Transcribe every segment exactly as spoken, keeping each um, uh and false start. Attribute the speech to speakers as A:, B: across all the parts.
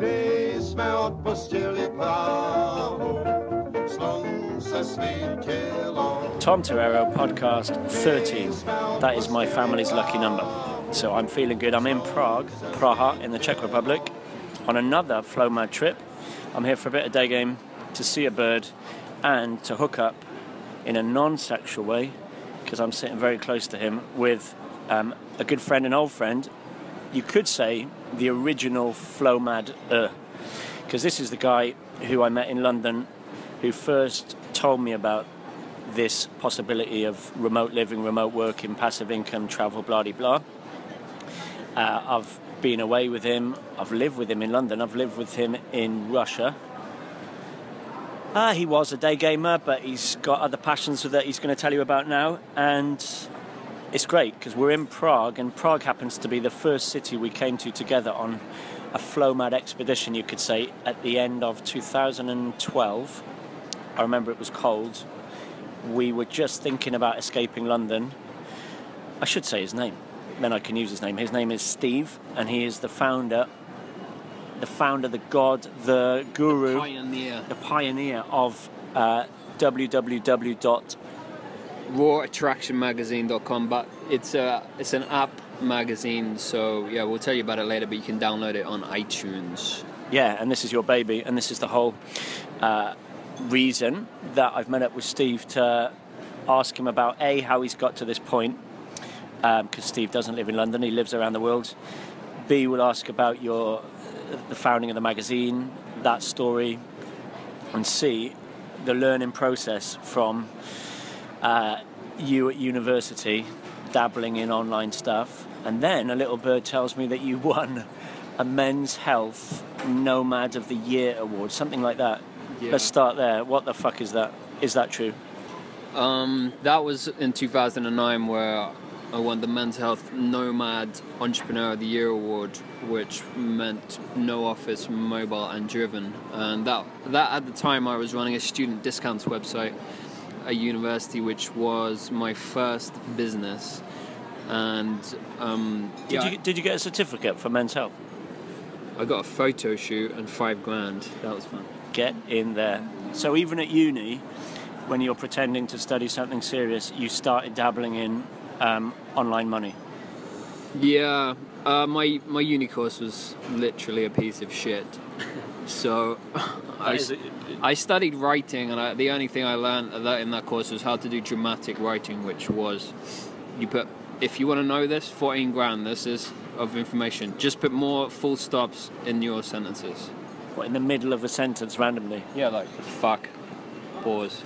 A: Kdy jsme odpustili právu, slunce svítilo.
B: Tom Torero, podcast thirteen. That is my family's lucky number. So I'm feeling good. I'm in Prague, Praha in the Czech Republic, on another FlowMad trip. I'm here for a bit of day game, to see a bird, and to hook up in a non-sexual way, because I'm sitting very close to him, with um, a good friend, an old friend. You could say the original FlowMad, because this is the guy who I met in London, who first told me about this possibility of remote living, remote working, passive income, travel, blah de blah. Uh, I've been away with him. I've lived with him in London. I've lived with him in Russia. Uh, he was a day gamer, but he's got other passions that he's going to tell you about now. And it's great because we're in Prague, and Prague happens to be the first city we came to together on a FlowMad expedition, you could say, at the end of two thousand twelve. I remember it was cold. We were just thinking about escaping London. I should say his name, then I can use his name. His name is Steve, and he is the founder, the founder, the god, the guru,
C: the pioneer,
B: the pioneer of uh, w w w dot
C: raw attraction magazine dot com. But it's a it's an app magazine, so yeah, we'll tell you about it later. But you can download it on iTunes.
B: Yeah, and this is your baby, and this is the whole uh, reason that I've met up with Steve to ask him about A, how he's got to this point, because um, Steve doesn't live in London, he lives around the world. B, we'll ask about your the founding of the magazine, that story, and C, the learning process from uh, you at university, dabbling in online stuff, and then a little bird tells me that you won a Men's Health Nomad of the Year award, something like that.
C: Yeah.
B: Let's start there. What the fuck is that? Is that true?
C: Um, that was in two thousand nine, where I won the Men's Health Nomad Entrepreneur of the Year award, which meant no office, mobile and driven. And that that at the time I was running a student discounts website at university, which was my first business. And um,
B: did
C: yeah,
B: you did you get a certificate for Men's Health?
C: I got a photo shoot and five grand. That was fun.
B: Get in there. So even at uni, when you're pretending to study something serious, you started dabbling in um, online money.
C: Yeah, uh, my my uni course was literally a piece of shit. So I, I studied writing, and I, the only thing I learned in that course was how to do dramatic writing, which was you put, if you want to know this, fourteen grand. This is of information. Just put more full stops in your sentences.
B: What, in the middle of a sentence randomly?
C: Yeah, like fuck, pause,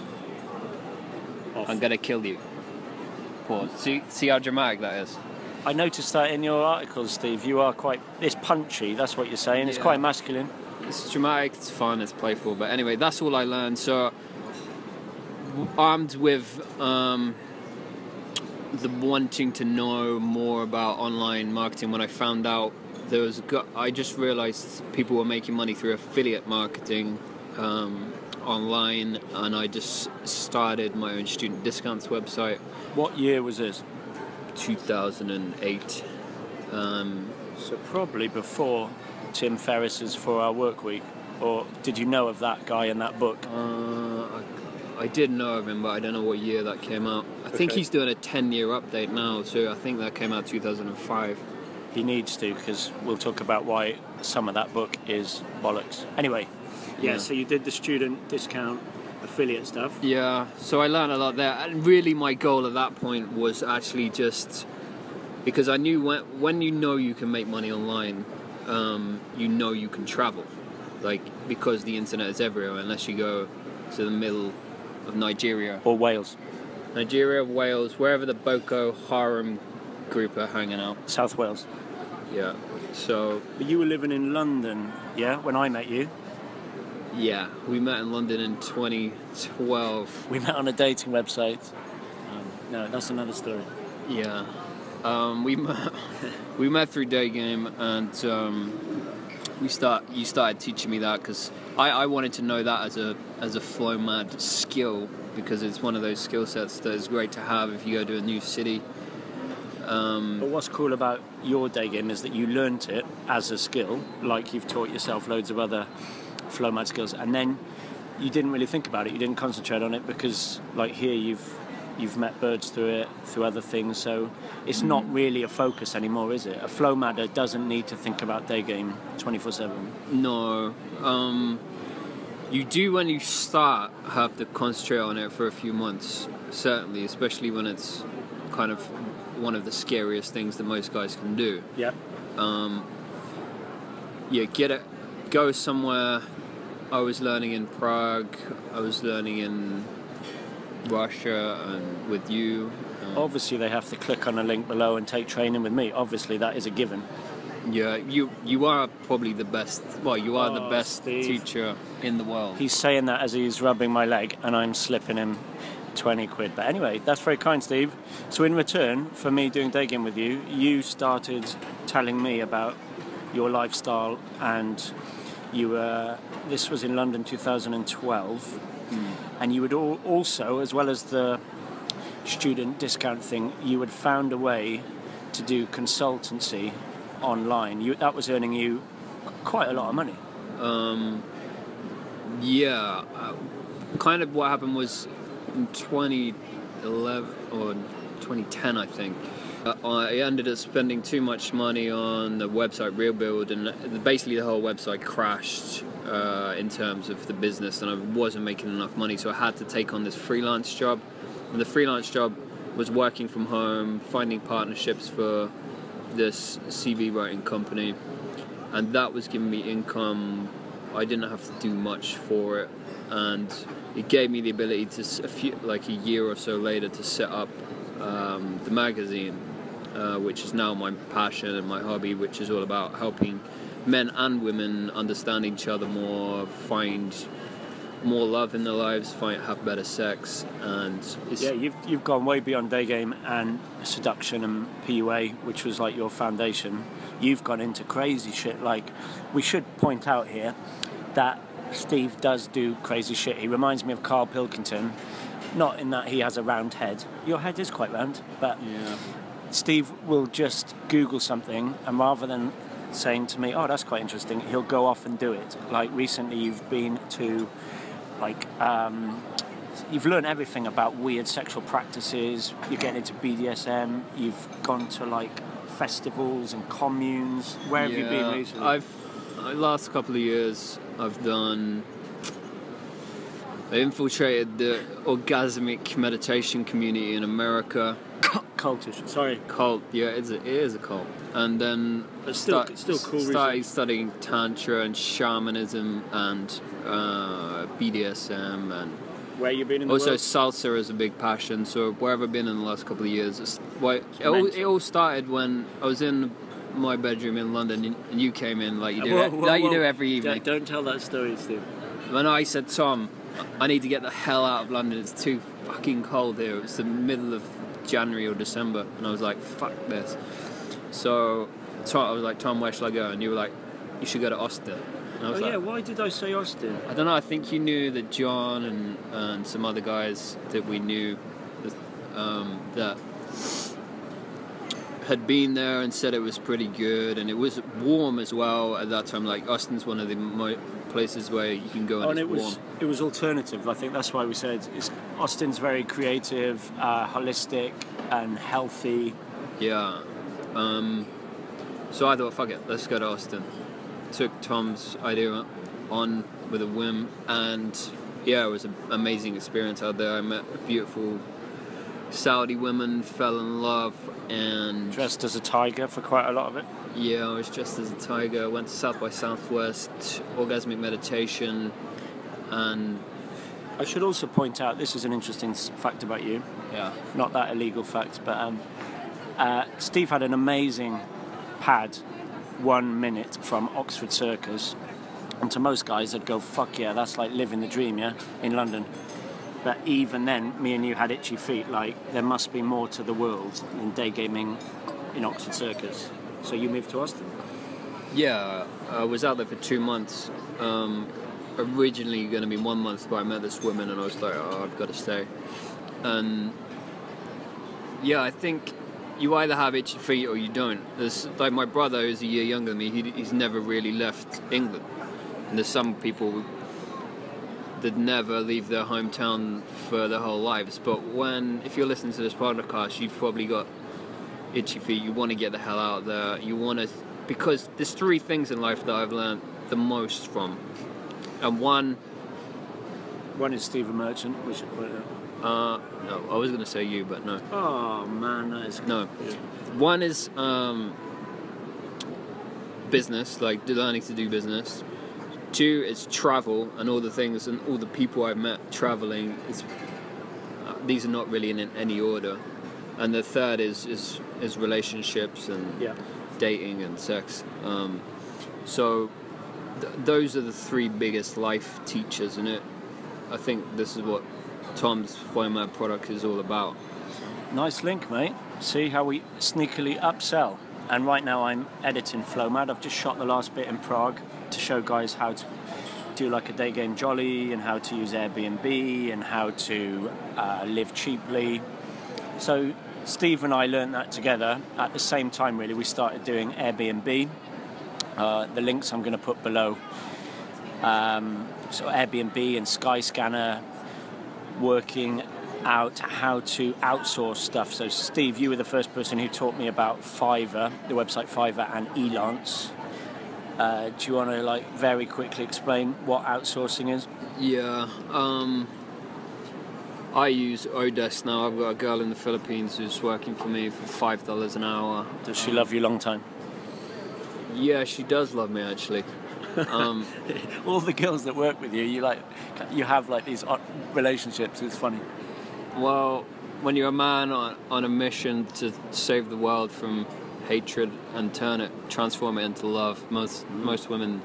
B: Off.
C: I'm gonna kill you. Pause. See, see how dramatic that is.
B: I noticed that in your articles, Steve. You are quite, it's punchy, that's what you're saying. It's
C: Yeah.
B: quite masculine.
C: It's dramatic, it's fun, it's playful. But anyway, that's all I learned. So, armed with um, the wanting to know more about online marketing, when I found out there was, I just realized people were making money through affiliate marketing um, online, and I just started my own student discounts website.
B: What year was this?
C: two thousand eight. Um,
B: So probably before Tim Ferriss's four hour Work Week, or did you know of that guy in that book?
C: uh, I, I did know of him, but I don't know what year that came out. I think
B: Okay.
C: he's doing a ten year update now, so I think that came out two thousand five.
B: He needs to, because we'll talk about why some of that book is bollocks. Anyway, yeah,
C: Yeah.
B: so you did the student discount affiliate stuff.
C: Yeah, so I learned a lot there, and really my goal at that point was actually just because I knew when when you know you can make money online, um, you know you can travel, like, because the internet is everywhere unless you go to the middle of Nigeria,
B: Or Wales.
C: Nigeria, Wales, wherever the Boko Haram group are hanging out.
B: South Wales.
C: Yeah, so
B: But you were living in London, yeah, when I met you.
C: yeah, we met in London in twenty twelve.
B: We met on a dating website. Um, no, that's another story.
C: Yeah, um, we met, we met through Day Game, and um, we start. You started teaching me that because I, I wanted to know that as a as a FlowMad skill, because it's one of those skill sets that is great to have if you go to a new city. Um,
B: But what's cool about your day game is that you learnt it as a skill, like you've taught yourself loads of other flow mat skills, and then you didn't really think about it, you didn't concentrate on it, because like here you've you've met birds through it, through other things, so it's not really a focus anymore, is it? A flow madder doesn't need to think about day game twenty-four seven.
C: No. Um, you do, when you start, have to concentrate on it for a few months, certainly, especially when it's kind of one of the scariest things that most guys can do.
B: Yeah.
C: Um, yeah, get it, go somewhere. I was learning in Prague, I was learning in Russia and with you. Um,
B: Obviously they have to click on a link below and take training with me. Obviously that is a given.
C: Yeah, you you are probably the best, well, you are
B: Oh,
C: the best
B: Steve.
C: teacher in the world.
B: He's saying that as he's rubbing my leg and I'm slipping him twenty quid. But anyway, that's very kind, Steve. So in return for me doing day game with you, you started telling me about your lifestyle, and you were, this was in London two thousand twelve, mm. and you would all, also, as well as the student discount thing, you had found a way to do consultancy online. You, that was earning you quite a lot of money.
C: Um, yeah, uh, kind of what happened was in twenty eleven or twenty ten, I think. Uh, I ended up spending too much money on the website Rebuild, and basically the whole website crashed uh, in terms of the business, and I wasn't making enough money, so I had to take on this freelance job. And the freelance job was working from home, finding partnerships for this C V writing company, and that was giving me income. I didn't have to do much for it, and it gave me the ability to, a few, like a year or so later, to set up um, the magazine, uh, which is now my passion and my hobby, which is all about helping men and women understand each other more, find more love in their lives, find have better sex, and it's
B: yeah, you've you've gone way beyond day game and seduction and P U A, which was like your foundation. You've gone into crazy shit. Like, we should point out here that Steve does do crazy shit. He reminds me of Carl Pilkington, not in that he has a round head. Your head is quite round, but
C: yeah.
B: Steve will just Google something, and rather than saying to me, "Oh, that's quite interesting," he'll go off and do it. Like recently, you've been to like um, you've learned everything about weird sexual practices. You're getting into B D S M. You've gone to like festivals and communes. Where have
C: yeah,
B: you been recently?
C: I've the last couple of years I've done I infiltrated the orgasmic meditation community in America.
B: Cultish, sorry.
C: Cult, yeah, it's a, it is a cult. And then
B: But still-
C: start,
B: still cool
C: started
B: reason.
C: studying tantra and shamanism and uh, B D S M, and
B: Where you been in the
C: also
B: world?
C: salsa is a big passion. So where I've been in the last couple of years, it's, well, it, all,
B: mental.
C: it all started when I was in my bedroom in London, and you came in like you do,
B: Whoa, whoa,
C: like you
B: whoa.
C: do every evening.
B: Don't, don't tell that story, Steve.
C: When I said, Tom, I need to get the hell out of London, it's too fucking cold here. It's the middle of January or December, and I was like, fuck this. So Tom, I was like, Tom, where should I go? And you were like, you should go to Austin. And I
B: Oh
C: was like,
B: yeah, why did I say Austin?
C: I don't know, I think you knew that John and, and some other guys that we knew um, that had been there and said it was pretty good, and it was warm as well at that time. Like, Austin's one of the mo- places where you can go and
B: Oh, and
C: it's
B: it was
C: warm.
B: it was alternative. I think that's why we said it's, Austin's very creative, uh, holistic, and healthy.
C: Yeah. Um, so I thought, fuck it, let's go to Austin. Took Tom's idea on with a whim, and yeah, it was an amazing experience out there. I met beautiful Saudi women, fell in love, and
B: Dressed as a tiger for quite a lot of it.
C: yeah, I was dressed as a tiger. Went to South by Southwest, orgasmic meditation, and
B: I should also point out, this is an interesting s- fact about you.
C: yeah,
B: Not that illegal fact, but um, uh, Steve had an amazing pad, one minute from Oxford Circus, and to most guys they'd go, fuck yeah, that's like living the dream, yeah, in London. But even then, me and you had itchy feet, like there must be more to the world than day gaming in Oxford Circus. So you moved to Austin.
C: yeah. I was out there for two months. Um, originally going to be one month, but I met this woman, and I was like, oh, I've got to stay. And yeah, I think you either have itchy feet or you don't. There's like my brother, who's a year younger than me. He, he's never really left England, and there's some people that never leave their hometown for their whole lives. But when, if you're listening to this podcast, you've probably got itchy feet. You want to get the hell out there. You want to, because there's three things in life that I've learned the most from, and one.
B: One is Stephen Merchant. We should put it out.
C: Uh, no, I was going to say you, but no.
B: Oh man, that is
C: no.
B: Yeah.
C: One is um, business, like learning to do business. Two is travel and all the things and all the people I've met traveling. It's, uh, these are not really in any order. And the third is is, is relationships and
B: yeah.
C: dating and sex. Um, so th- those are the three biggest life teachers in it. I think this is what Tom's FlowMad product is all about.
B: Nice link, mate. See how we sneakily upsell. And right now I'm editing FlowMad. I've just shot the last bit in Prague to show guys how to do like a day game jolly and how to use Airbnb and how to uh, live cheaply. So Steve and I learned that together at the same time. Really, we started doing Airbnb. Uh, the links I'm going to put below. Um, so Airbnb and Skyscanner, working out how to outsource stuff. So Steve, you were the first person who taught me about Fiverr, the website Fiverr, and Elance. Uh, do you want to like very quickly explain what outsourcing is?
C: Yeah, um, I use Odesk now. I've got a girl in the Philippines who's working for me for five dollars an hour.
B: Does she love you long time?
C: Yeah, she does love me actually. Um,
B: All the girls that work with you, you like, you have like these relationships. It's funny.
C: Well, when you're a man on, on a mission to save the world from hatred and turn it, transform it into love, most most women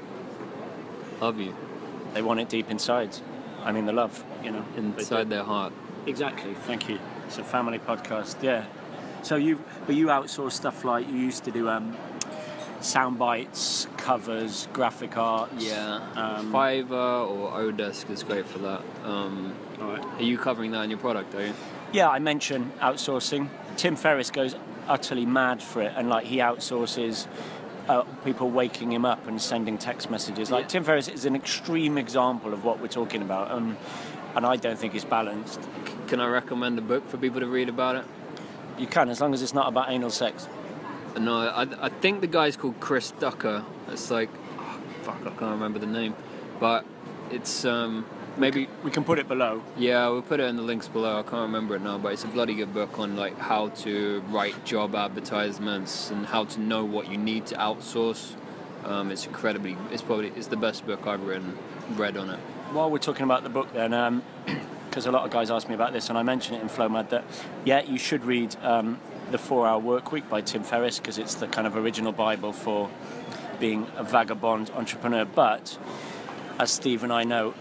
C: love you.
B: They want it deep inside. I mean, the love, you know,
C: inside their heart.
B: Exactly. Thank you. It's a family podcast. Yeah. So you, but you outsource stuff like you used to do. Um, sound bites, covers, graphic arts.
C: Yeah.
B: Um,
C: Fiverr or Odesk is great for that. Um,
B: all right.
C: Are you covering that in your product, are you?
B: Yeah, I mentioned outsourcing. Tim Ferriss goes utterly mad for it, and like he outsources uh, people waking him up and sending text messages. Like yeah. Tim Ferriss is an extreme example of what we're talking about, um, and I don't think it's balanced.
C: C- can I recommend a book for people to read about it?
B: You can, as long as it's not about anal sex.
C: No, I, I think the guy's called Chris Ducker. It's like, oh, fuck, I can't remember the name. But it's, um, maybe...
B: We can, we can put it below.
C: Yeah, we'll put it in the links below. I can't remember it now, but it's a bloody good book on, like, how to write job advertisements and how to know what you need to outsource. Um, it's incredibly... It's probably... It's the best book I've written, read on it.
B: While we're talking about the book then, um, because a lot of guys ask me about this, and I mentioned it in FlowMad, that, yeah, you should read... Um, The four hour Workweek by Tim Ferriss, because it's the kind of original Bible for being a vagabond entrepreneur. But as Steve and I know,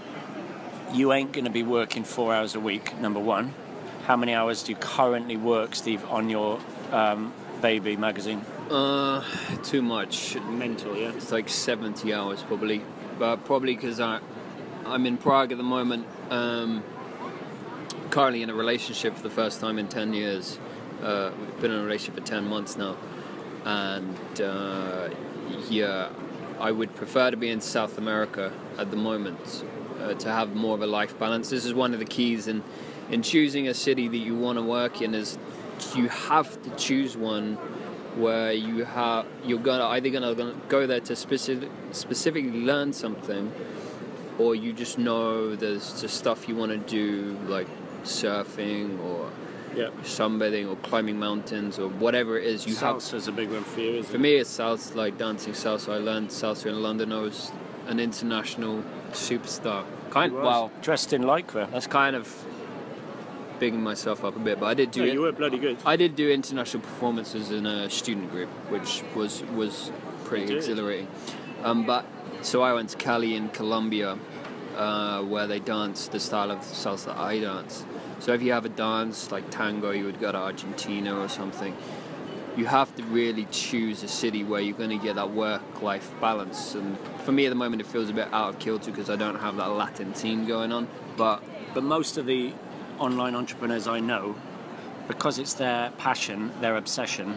B: you ain't going to be working four hours a week, number one. How many hours do you currently work, Steve, on your um, baby magazine?
C: Uh, too much.
B: Mental, yeah?
C: It's like seventy hours probably. But probably because I'm in Prague at the moment, um, currently in a relationship for the first time in ten years. Uh, we've been in a relationship for ten months now, and uh, yeah, I would prefer to be in South America at the moment uh, to have more of a life balance. This is one of the keys in in choosing a city that you want to work in, is you have to choose one where you have you're gonna either gonna, gonna go there to specific, specifically learn something, or you just know there's just stuff you want to do, like surfing or
B: yeah.
C: sunbathing or climbing mountains or whatever it is. You
B: Salsa
C: have.
B: is a big one for you, isn't
C: For
B: it?
C: me, it's salsa, like dancing salsa. I learned salsa in London. I was an international superstar. Kind wow,
B: dressed in lycra.
C: that's kind of bigging myself up a bit, but I did do
B: No,
C: it.
B: you were bloody good.
C: I did do international performances in a student group, which was was pretty
B: You did.
C: exhilarating. Um, but so I went to Cali in Colombia, uh, where they dance the style of salsa I dance. So if you have a dance like tango, you would go to Argentina or something. You have to really choose a city where you're going to get that work-life balance. And for me at the moment, it feels a bit out of kilter because I don't have that Latin scene going on. But
B: But most of the online entrepreneurs I know, because it's their passion, their obsession,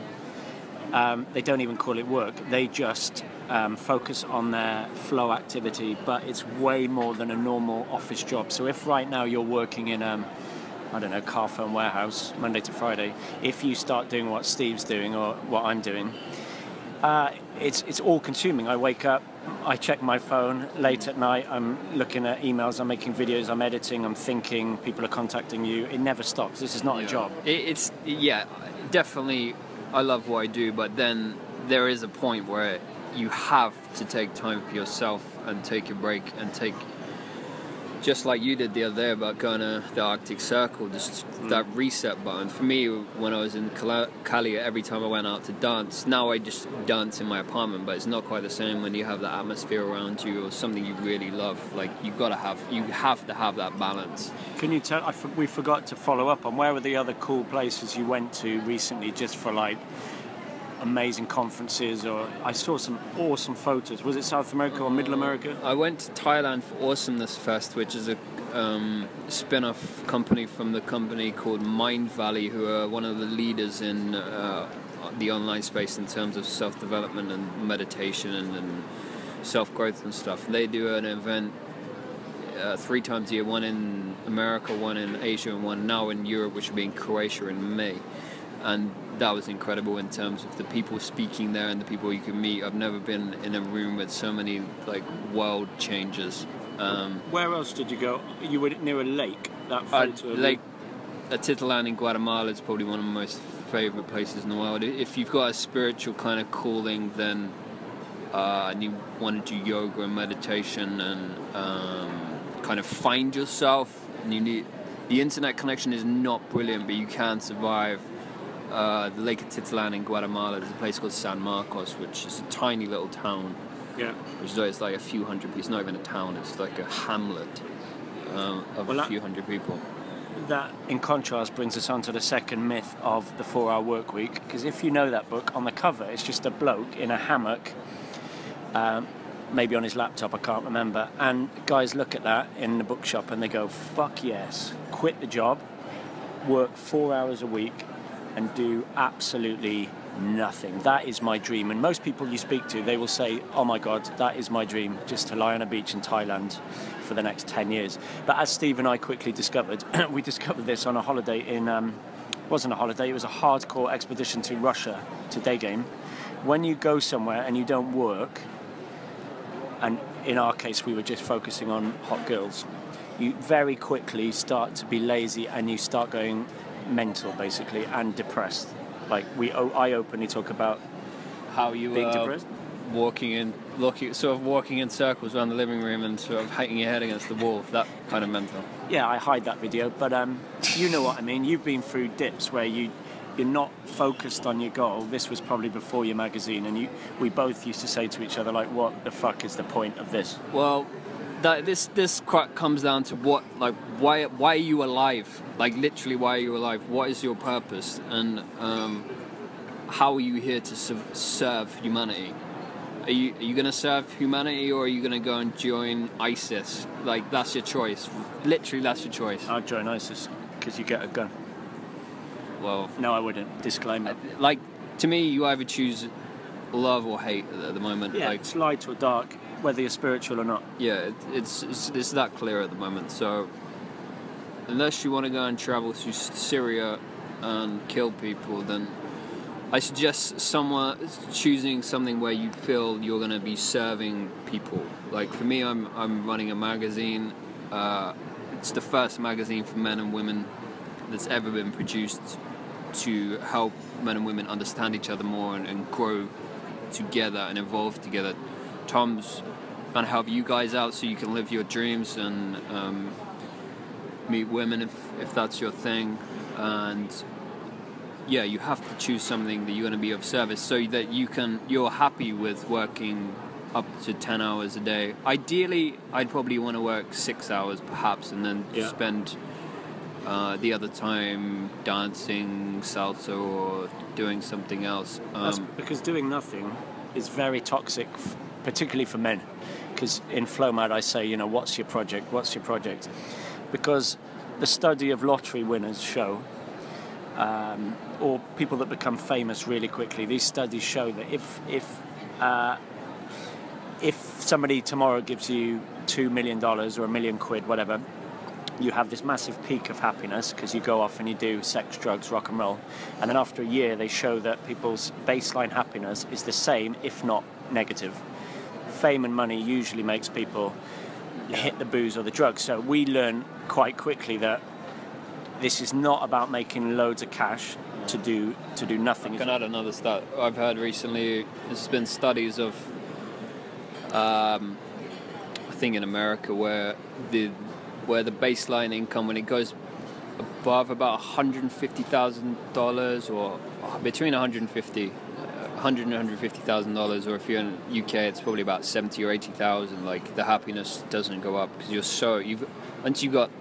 B: um, they don't even call it work. They just um, focus on their flow activity, but it's way more than a normal office job. So if right now you're working in um, I don't know, car phone warehouse, Monday to Friday, if you start doing what Steve's doing or what I'm doing, uh, it's it's all consuming. I wake up, I check my phone late at night, I'm looking at emails, I'm making videos, I'm editing, I'm thinking, people are contacting you. It never stops. This is not
C: Yeah.
B: a job.
C: It, it's, yeah, definitely I love what I do, but then there is a point where you have to take time for yourself and take a break and take, just like you did the other day about going to the Arctic Circle, just mm. that reset button. For me, when I was in Cali, every time I went out to dance, now I just dance in my apartment, but it's not quite the same when you have that atmosphere around you or something you really love. Like, you've got to have, you have to have that balance.
B: Can you tell, I f- we forgot to follow up on where were the other cool places you went to recently just for like amazing conferences? Or I saw some awesome photos. Was it South America or Middle America?
C: I went to Thailand for Awesomeness Fest, which is a um, spin-off company from the company called Mind Valley, who are one of the leaders in uh, the online space in terms of self-development and meditation and, and self-growth and stuff. They do an event uh, three times a year, one in America, one in Asia, and one now in Europe, which will be in Croatia in May. And that was incredible in terms of the people speaking there and the people you can meet. I've never been in a room with so many like world changers. Um,
B: Where else did you go? You were near a lake. That
C: uh,
B: photo.
C: Lake Atitlan in Guatemala is probably one of my most favorite places in the world. If you've got a spiritual kind of calling, then uh, and you want to do yoga and meditation and um, kind of find yourself, and you need the internet connection is not brilliant, but you can survive. Uh, the Lake Atitlan in Guatemala, there's a place called San Marcos, which is a tiny little town.
B: Yeah.
C: Which is it's like a few hundred people. It's not even a town, it's like a hamlet um, of
B: Well,
C: a
B: that,
C: few hundred people.
B: That, in contrast, brings us on to the second myth of the four-hour work week. Because if you know that book, on the cover, it's just a bloke in a hammock, um, maybe on his laptop, I can't remember. And guys look at that in the bookshop and they go, fuck yes, quit the job, work four hours a week, and do absolutely nothing. That is my dream. And most people you speak to, they will say, oh my God, that is my dream, just to lie on a beach in Thailand for the next ten years. But as Steve and I quickly discovered, we discovered this on a holiday in, um, it wasn't a holiday, it was a hardcore expedition to Russia, to day game. When you go somewhere and you don't work, and in our case we were just focusing on hot girls, you very quickly start to be lazy and you start going mental, basically, and depressed. Like we, I openly talk about
C: how you
B: being
C: uh,
B: depressed,
C: walking in, looking, sort of walking in circles around the living room and sort of hitting your head against the wall. That kind of mental.
B: Yeah, I hide that video, but um, you know what I mean. You've been through dips where you, you're not focused on your goal. This was probably before your magazine, and you, we both used to say to each other, like, "What the fuck is the point of this?"
C: Well, that this this quite comes down to what, like, why why are you alive? Like, literally, why are you alive? What is your purpose? And um, how are you here to serve humanity? Are you are you going to serve humanity, or are you going to go and join ISIS? Like, that's your choice. Literally, that's your choice.
B: I'd join ISIS because you get a gun.
C: Well,
B: no, I wouldn't. Disclaimer.
C: Like, to me, you either choose love or hate at the moment.
B: Yeah,
C: like,
B: it's light or dark, whether you're spiritual or not.
C: Yeah, it, it's, it's it's that clear at the moment. So, unless you want to go and travel to Syria and kill people, then I suggest someone choosing something where you feel you're going to be serving people. Like, for me, I'm I'm running a magazine. Uh, it's the first magazine for men and women that's ever been produced to help men and women understand each other more and, and grow together and evolve together. Tom's going to help you guys out so you can live your dreams and um, meet women if, if that's your thing. And yeah, you have to choose something that you're going to be of service so that you can, you're happy with working up to ten hours a day. Ideally, I'd probably want to work six hours perhaps, and then yeah. spend uh, the other time dancing salsa or doing something else. Um,
B: That's because doing nothing is very toxic, particularly for men. Because in FlowMad I say, you know, what's your project? What's your project? Because the study of lottery winners show um, or people that become famous really quickly. These studies show that if if uh, if somebody tomorrow gives you two million dollars or a million quid, whatever, you have this massive peak of happiness because you go off and you do sex, drugs, rock and roll, and then after a year they show that people's baseline happiness is the same, if not negative. Fame and money usually makes people hit the booze or the drugs. So we learn quite quickly that this is not about making loads of cash to do to do nothing.
C: I can add another stat. I've heard recently there's been studies of, um, I think in America, where the where the baseline income, when it goes above about one hundred fifty thousand dollars, or between one hundred fifty, one hundred and one hundred fifty thousand dollars, or if you're in the U K, it's probably about seventy or eighty thousand. Like, the happiness doesn't go up because you're so you've once you got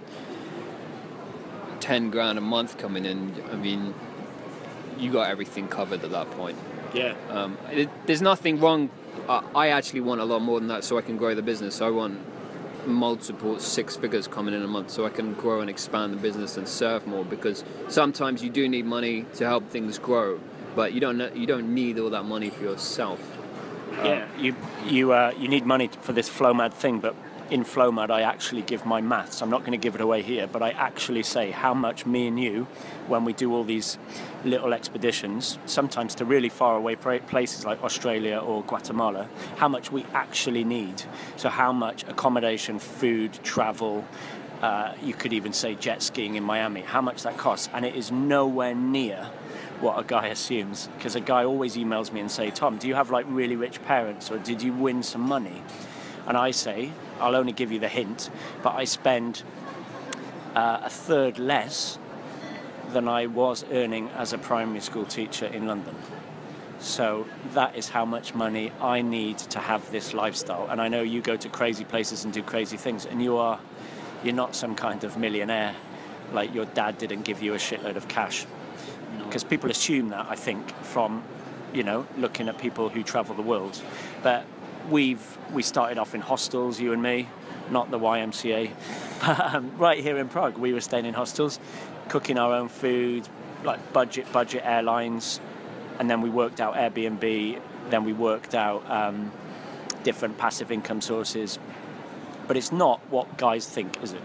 C: ten grand a month coming in. I mean, you got everything covered at that point.
B: Yeah.
C: Um, it, there's nothing wrong. Uh, I actually want a lot more than that so I can grow the business. I want multiple six figures coming in a month so I can grow and expand the business and serve more, because sometimes you do need money to help things grow, but you don't you don't need all that money for yourself.
B: Yeah, you you uh, you need money for this FlowMad thing, but in FlowMad I actually give my maths. I'm not going to give it away here, but I actually say how much me and you, when we do all these little expeditions, sometimes to really far away places like Australia or Guatemala, how much we actually need. So how much accommodation, food, travel, uh, you could even say jet skiing in Miami, how much that costs, and it is nowhere near what a guy assumes, because a guy always emails me and say, Tom, do you have like really rich parents, or did you win some money? And I say, I'll only give you the hint, but I spend uh, a third less than I was earning as a primary school teacher in London. So that is how much money I need to have this lifestyle. And I know you go to crazy places and do crazy things, and you are, you're not some kind of millionaire, like your dad didn't give you a shitload of cash. Because people assume that, I think, from, you know, looking at people who travel the world. But we've we started off in hostels, you and me, not the Y M C A. um, right here in Prague, we were staying in hostels, cooking our own food, like budget budget airlines, and then we worked out Airbnb. Then we worked out um, different passive income sources. But it's not what guys think, is it?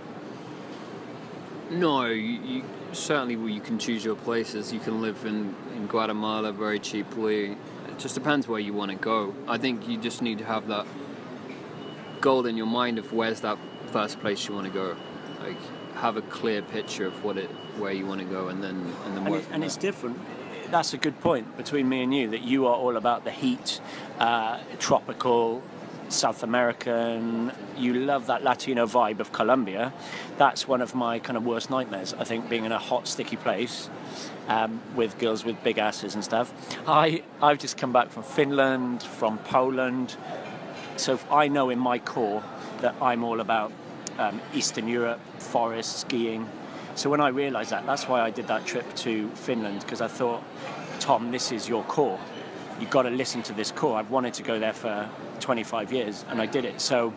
C: No, you, you certainly you can choose your places. You can live in, in Guatemala very cheaply. It just depends where you want to go. I think you just need to have that goal in your mind of where's that first place you want to go. Like, have a clear picture of what it where you want to go, and then and then
B: and,
C: work.
B: it, and it's different. That's a good point between me and you, that you are all about the heat, uh, tropical, South American. You love that Latino vibe of Colombia. That's one of my kind of worst nightmares, I think, being in a hot, sticky place um, with girls with big asses and stuff. I, I've just come back from Finland, from Poland, so I know in my core that I'm all about um, Eastern Europe, forest, skiing. So when I realised that, that's why I did that trip to Finland, because I thought, Tom, this is your core. You've got to listen to this core. I've wanted to go there for twenty-five years, and I did it. So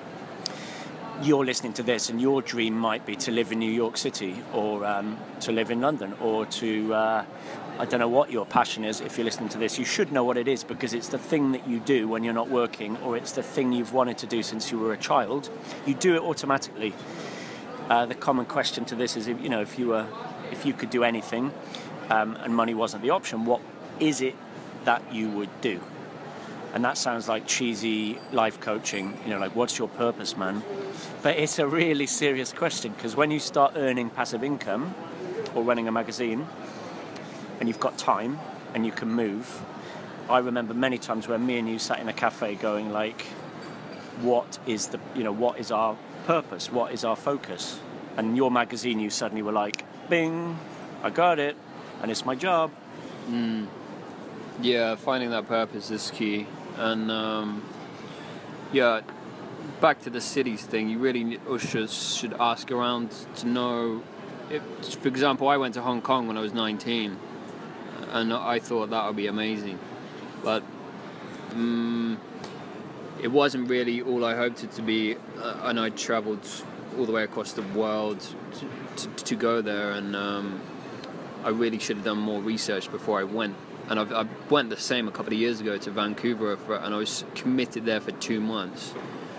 B: you're listening to this, and your dream might be to live in New York City, or um, to live in London, or to, uh, I don't know what your passion is. If you're listening to this, you should know what it is, because it's the thing that you do when you're not working, or it's the thing you've wanted to do since you were a child. You do it automatically. Uh, the common question to this is, if, you know, if you were, if you could do anything, um, and money wasn't the option, what is it that you would do? And that sounds like cheesy life coaching, you know, like, what's your purpose, man? But it's a really serious question, because when you start earning passive income or running a magazine and you've got time and you can move, I remember many times where me and you sat in a cafe going like, what is the, you know, what is our purpose? What is our focus? And your magazine, you suddenly were like, bing, I got it, and it's my job.
C: Mm. Yeah, finding that purpose is key. And um, yeah, back to the cities thing, you really should, should ask around to know. If, for example, I went to Hong Kong when I was nineteen, and I thought that would be amazing. But um, it wasn't really all I hoped it to be, uh, and I travelled all the way across the world to, to, to go there, and um, I really should have done more research before I went. And I've, I went the same a couple of years ago to Vancouver, for, and I was committed there for two months.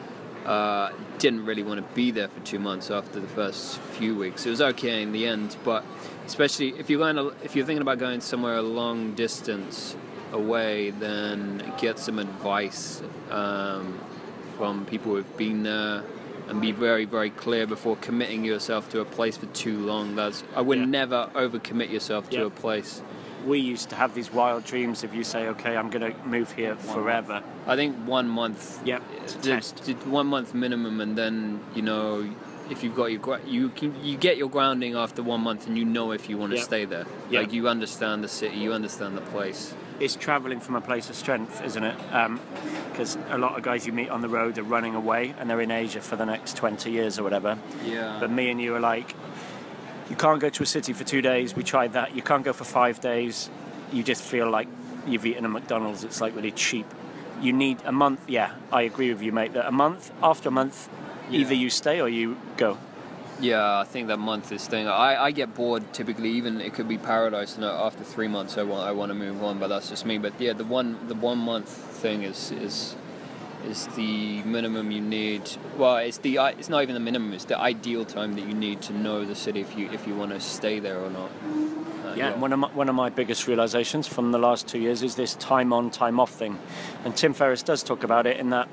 C: Uh, didn't really want to be there for two months after the first few weeks. It was okay in the end, but especially if you're going to, if you're thinking about going somewhere a long distance away, then get some advice um, from people who've been there, and be very, very clear before committing yourself to a place for too long. That's I would
B: Yeah.
C: never overcommit yourself to
B: Yeah.
C: a place.
B: We used to have these wild dreams if you say, okay, I'm going to move here forever.
C: I think one month.
B: Yep, to
C: d-
B: test.
C: d- one month minimum, and then you know if you've got your gra- you can you get your grounding after one month, and you know if you want to
B: Yep.
C: stay there.
B: Yep.
C: Like you understand the city, you understand the place.
B: It's travelling from a place of strength, isn't it? Because a lot of guys you meet on the road are running away, and they're in Asia for the next twenty years or whatever.
C: Yeah.
B: But me and you are like, you can't go to a city for two days. We tried that. You can't go for five days. You just feel like you've eaten a McDonald's. It's like really cheap. You need a month. Yeah, I agree with you, mate. That a month, after a month, either you stay or you go.
C: Yeah, I think that month is thing. I, I get bored typically. Even it could be paradise, and after three months, I want I want to move on. But that's just me. But yeah, the one the one month thing is is is the minimum you need. Well, it's the it's not even the minimum. It's the ideal time that you need to know the city if you if you want to stay there or not. Uh,
B: Yeah, one of my, one of my biggest realizations from the last two years is this time on, time off thing. And Tim Ferriss does talk about it in that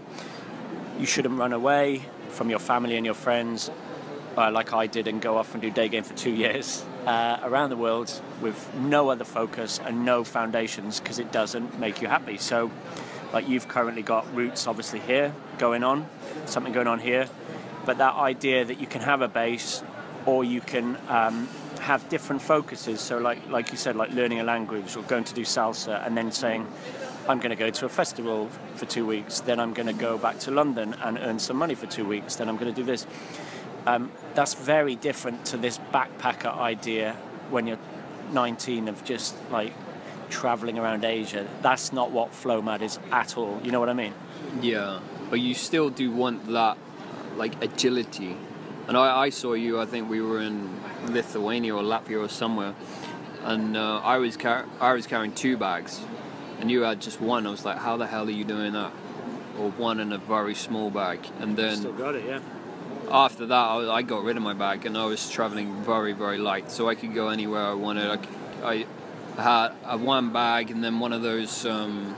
B: you shouldn't run away from your family and your friends uh, like I did and go off and do day game for two years uh, around the world with no other focus and no foundations, because it doesn't make you happy. So like you've currently got roots obviously here going on, something going on here, but that idea that you can have a base or you can um, have different focuses. So like like you said, like learning a language or going to do salsa and then saying, I'm going to go to a festival for two weeks, then I'm going to go back to London and earn some money for two weeks, then I'm going to do this. Um, that's very different to this backpacker idea when you're nineteen of just like traveling around Asia. That's not what FlowMad is at all. You know what I mean?
C: Yeah, but you still do want that, like, agility. And I, I saw you, I think we were in Lithuania or Latvia or somewhere, and uh, I was car- I was carrying two bags, and you had just one. I was like, how the hell are you doing that? Or one in a very small bag. And then
B: Still got it, yeah.
C: after that, I, was, I got rid of my bag, and I was traveling very, very light, so I could go anywhere I wanted. I, could, I had a one bag, and then one of those, um,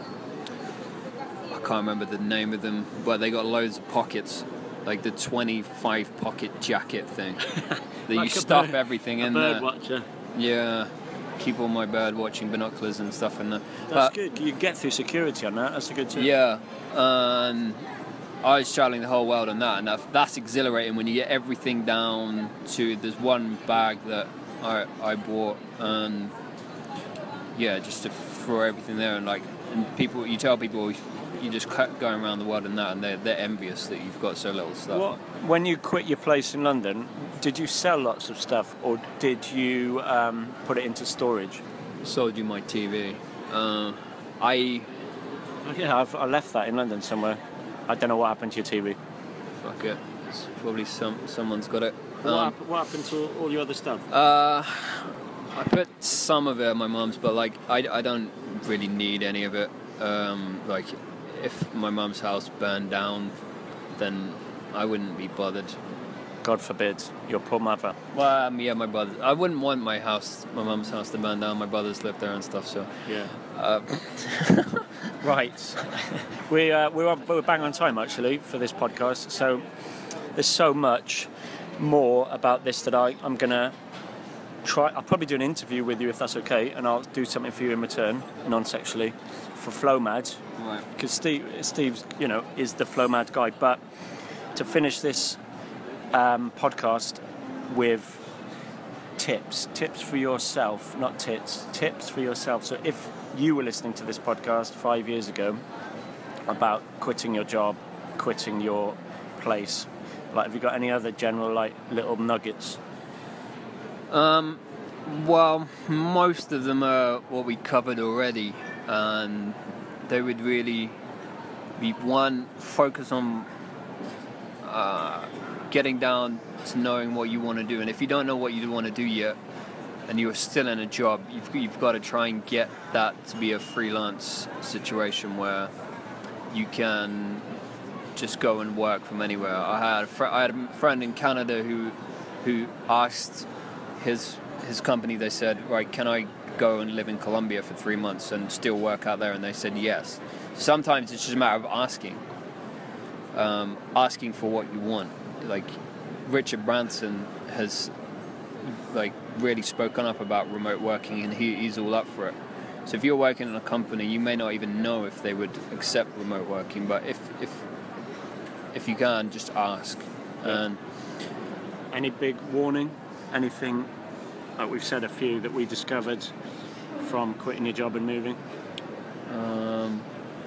C: I can't remember the name of them, but they got loads of pockets, like the twenty-five pocket jacket thing, that
B: Like
C: you
B: a
C: stuff
B: bird-
C: everything
B: a
C: in
B: bird
C: there.
B: watcher.
C: Yeah, keep all my bird watching binoculars and stuff in there.
B: That's
C: But,
B: good. You get through security on that. That's a good tip.
C: yeah, and I was traveling the whole world on that, and that, that's exhilarating when you get everything down to there's one bag that I I bought, and yeah, just to throw everything there, and like, and people, you tell people you just cut going around the world in that, and they're they're envious that you've got so little stuff.
B: What, when you quit your place in London, did you sell lots of stuff, or did you um, put it into storage?
C: Sold you my T V. Uh, I
B: Oh, yeah, I've, I left that in London somewhere. I don't know what happened to your T V.
C: fuck it. It's probably some someone's got it.
B: What,
C: Um,
B: hap- what happened to all your other stuff?
C: Uh, I put some of it at my mum's, but like I, I don't really need any of it. Um, like if my mum's house burned down, then I wouldn't be bothered.
B: God forbid, your poor mother.
C: Well, um, yeah, my brother. I wouldn't want my house, my mum's house, to burn down. My brothers live there and stuff, so.
B: Yeah.
C: Uh,
B: Right. we, uh, we're, on, we're bang on time, actually, for this podcast. So there's so much more about this that I, I'm going to try. I'll probably do an interview with you if that's okay, and I'll do something for you in return, non-sexually, for FlowMad.
C: right.
B: Because Steve, Steve's, you know, is the FlowMad guy. But to finish this um, podcast with tips, tips for yourself, not tits, tips for yourself. So if you were listening to this podcast five years ago about quitting your job, quitting your place, like, have you got any other general, like, little nuggets?
C: Um, well, most of them are what we covered already, and they would really be, one, focus on uh, getting down to knowing what you want to do, and if you don't know what you want to do yet, and you're still in a job, you've you've got to try and get that to be a freelance situation where you can just go and work from anywhere. I had a fr- I had a friend in Canada who who asked his his company. They said, right, can I go and live in Colombia for three months and still work out there? And they said yes. Sometimes it's just a matter of asking, um, asking for what you want. Like Richard Branson has like really spoken up about remote working, and he, he's all up for it. So if you're working in a company, you may not even know if they would accept remote working, but if if if you can, just ask.
B: Yeah.
C: And
B: any big warning? Anything, like we've said a few, that we discovered from quitting your job and moving?
C: um,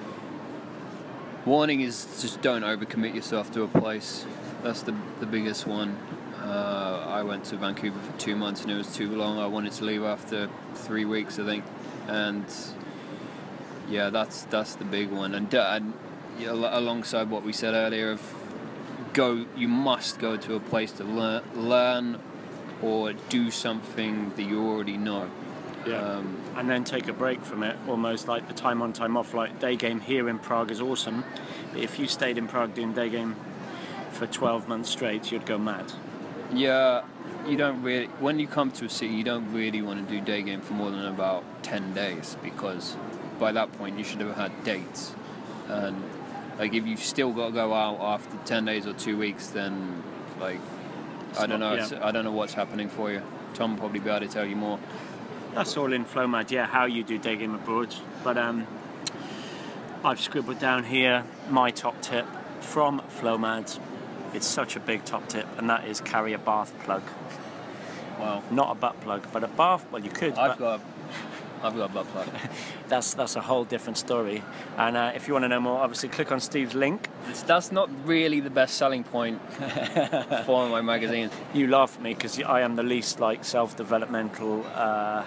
C: warning is just don't overcommit yourself to a place. That's the the biggest one. Uh, I went to Vancouver for two months and it was too long. I wanted to leave after three weeks, I think. And yeah, that's that's the big one. And, uh, and yeah, alongside what we said earlier, of go, you must go to a place to learn, learn or do something that you already know.
B: Yeah.
C: Um,
B: and then take a break from it, almost like the time on, time off. Like day game here in Prague is awesome, but if you stayed in Prague doing day game for twelve months straight, you'd go mad.
C: Yeah, you don't really. When you come to a city, you don't really want to do day game for more than about ten days, because by that point you should have had dates. And like, if you've still got to go out after ten days or two weeks, then like
B: It's
C: I don't
B: not-
C: know.
B: yeah.
C: It's, I don't know what's happening for you. Tom will probably be able to tell you more.
B: That's all in Flowmad, yeah, how you do day game abroad. But um, I've scribbled down here my top tip from Flowmad. It's such a big top tip, and that is carry a bath plug.
C: Wow.
B: Not a butt plug, but a bath. Well, you could.
C: I've
B: but
C: got. I've got a butt plug.
B: that's that's a whole different story. And uh, if you want to know more, obviously click on Steve's link.
C: It's, that's not really the best selling point for my magazine.
B: You laugh at me because I am the least like self-developmental. Uh,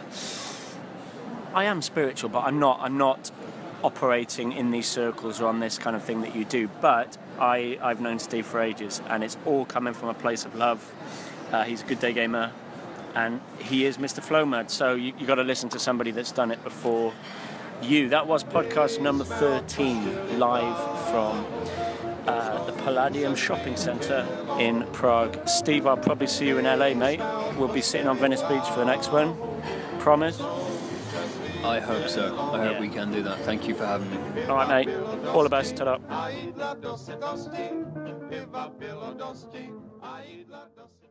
B: I am spiritual, but I'm not. I'm not operating in these circles or on this kind of thing that you do. But I I've known Steve for ages, and it's all coming from a place of love. Uh, he's a good day gamer, and he is Mister Flowmad. So you you got to listen to somebody that's done it before you. That was podcast number thirteen, live from uh, the Palladium Shopping Centre in Prague. Steve, I'll probably see you in L A, mate. We'll be sitting on Venice Beach for the next one. Promise?
C: I hope so. I hope
B: Yeah.
C: we can do that. Thank you for having me.
B: All right, mate. All the best. Ta-da.
A: A jídla dost, dosti, piva bylo dosti, a jídla dost.